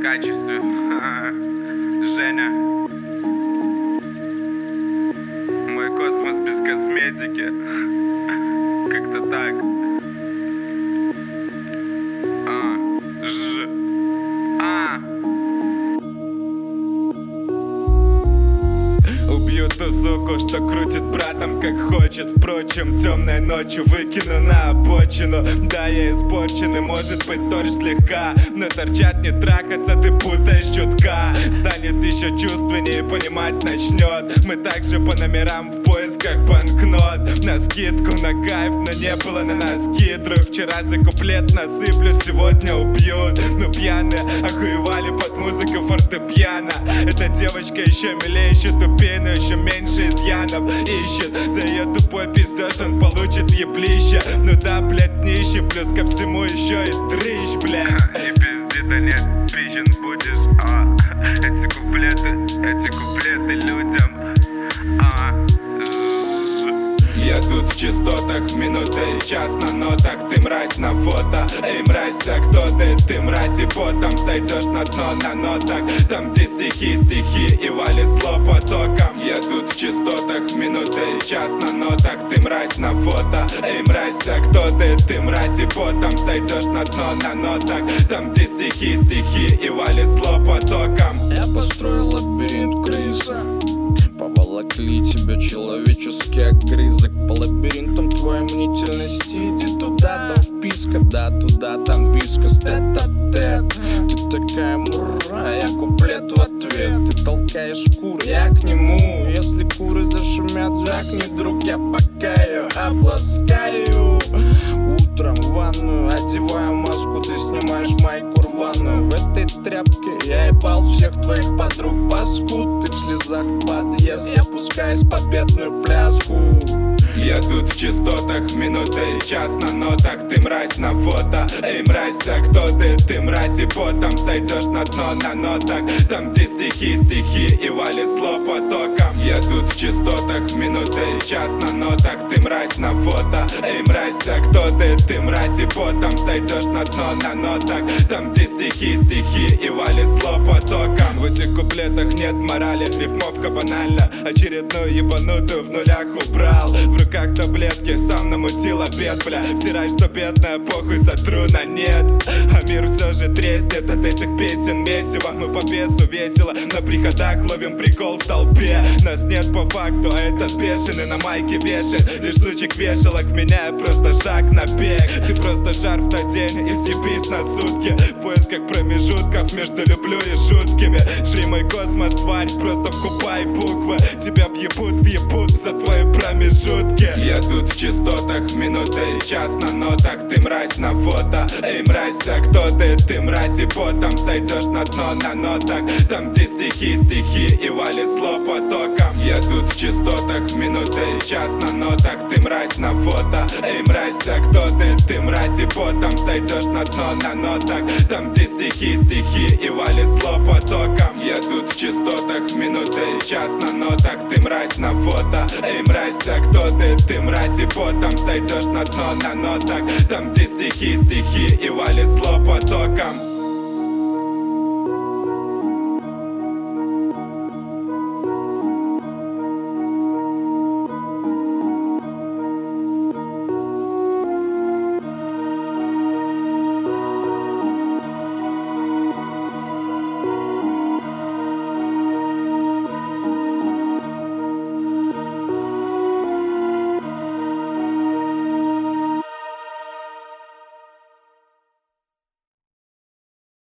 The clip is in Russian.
качестве. Женя. Мой космос без косметики. Как-то так. Убью ту суку, что крутит братом как хочет. Впрочем, темной ночью выкину на обочину. Да, я испорчен и может быть торч слегка, но торчат не трахаться, ты путаешь чутка. Станет еще чувственнее, понимать начнет. Мы также по номерам в поисках банкнот. На скидку, на кайф, но не было на носки. Друг, вчера за куплет насыплю, сегодня убьют. Мы пьяные, охуевали под музыку фортепиано. Эта девочка еще милее, еще тупее, но еще меньше изъянов ищет. За ее тупой пиздеж он получит еблище. Ну да, блядь, нищий, плюс ко всему еще и дрыщ, блядь. И пизди-то нет, пищен будешь, эти куплеты людям. Я тут в частотах, минута и час на нотах. Ты мразь на фото, эй, мразь, а кто ты? Ты мразь и потом сойдешь на дно на нотах. Там, где стихи и валит зло потоком. Я тут в частотах, минута и час на нотах. Ты мразь на фото, эй, мразь, а кто ты? Ты мразь и потом сойдешь на дно на нотах. Там, где стихи и валит зло потоком. Я построил лабиринт крыса, поволокли тебя человеческие огрызок. По лабиринтам твоей мнительности иди туда, там вписка, да, туда, там вискас, тет-а-тет. Ты такая мура, я куплет в ответ. Ты толкаешь кур, я к нему. Если куры зашумят, жахни, друг, я пока ее обласкаю. Утром в ванную одеваю маску, ты снимаешь майку рваную. В этой тряпке я ебал всех твоих подруг, паскуд. Ты в слезах в подъезд, я пускаюсь в победную пляску. Я тут в частотах, минута и час на нотах. Ты мразь на фото, эй, мразь, а кто ты? Ты мразь и потом сойдешь на дно на нотах. Там, где стихи и валит зло потоком. Я тут в частотах, минута и час на нотах. Ты мразь на фото, эй, мразь, а кто ты? Ты мразь и потом сойдешь на дно на нотах. Там, где стихи и валит зло потоком. В этих куплетах нет морали, рифмовка банальна. Очередную ебанутую в нулях убрал. В руках таблетки, сам намутил обед, бля. Втирай, что бедная, похуй, сотру на нет. А мир все же треснет от этих песен месиво. Мы по бесу весело, на приходах ловим прикол в толпе. Нас нет по факту, а этот бешеный на майке вешает. Лишь сучек вешалок, меняя просто шаг на бег. Ты просто шарф на день и съебись на сутки. В поисках промежутков между люблю и шутками. Жри мой космос, тварь, просто вкупай буквы. Тебя въебут за твои промежутки. Я тут в частотах, минута и час на нотах. Ты мразь на фото, эй, мразь, а кто ты? Ты мразь и потом сойдешь на дно на нотах. Там, где стихи и валит зло потоком. Я тут в частотах, минута и час на нотах. Ты мразь на фото, эй, мразь, а кто ты? Ты мразь и потом сойдешь на дно на нотах. Там, где стихи и валит зло потоком. Я тут в частотах, минута и час на нотах. Ты мразь на фото, эй, мразь, а кто ты? Ты мразь и потом сойдешь на дно на нотах. Там, где стихи и валит зло потоком.